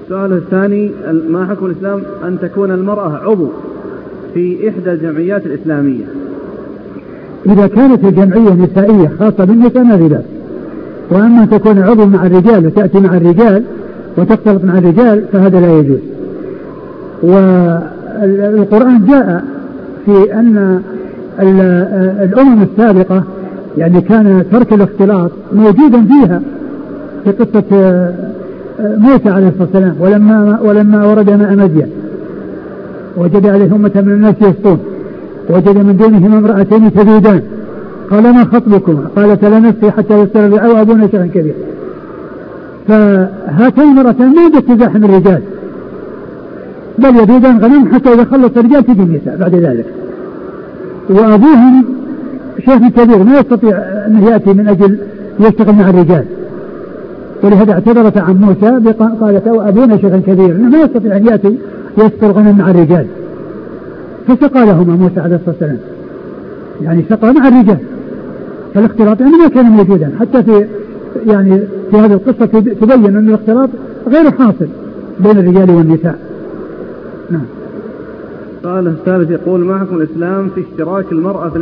السؤال الثاني: ما حكم الإسلام أن تكون المرأة عضو في إحدى الجمعيات الإسلامية؟ إذا كانت الجمعية نسائية خاصة بالنساء ما في بأس، وأما تكون عضو مع الرجال وتأتي مع الرجال وتختلط مع الرجال فهذا لا يجوز. والقرآن جاء في أن الأمم السابقة يعني كان ترك الاختلاط موجودا فيها، في قصة موسى عليه الصلاة والسلام ولما ورد ماء مدين وجد عليه أمة من الناس يسقون وجد من دونهم امرأتين تذودان قال ما خطبكما؟ قالت لا نسقي حتى يصدر الرعاء وأبونا شيخ كبير. فهاتين المرأتين ما تزاحم الرجال بل يذودان غنم حتى إذا خلص الرجال تجي النساء بعد ذلك، وأبوهم شيخ كبير ما يستطيع أن يأتي من أجل يشتغل مع الرجال، ولهذا اعتذرت عن موسى قالت أبونا شيخ كبير ما يستطيع أن يأتي يسقي الغنم مع الرجال، فسقى لهما موسى عليه الصلاة والسلام، يعني سقى مع الرجال. فالاختلاط يعني ما كان موجودا حتى في هذه القصة تبين أن الاختلاط غير حاصل بين الرجال والنساء. نعم. السؤال الثالث يقول: ما حكم الإسلام في اشتراك المرأة في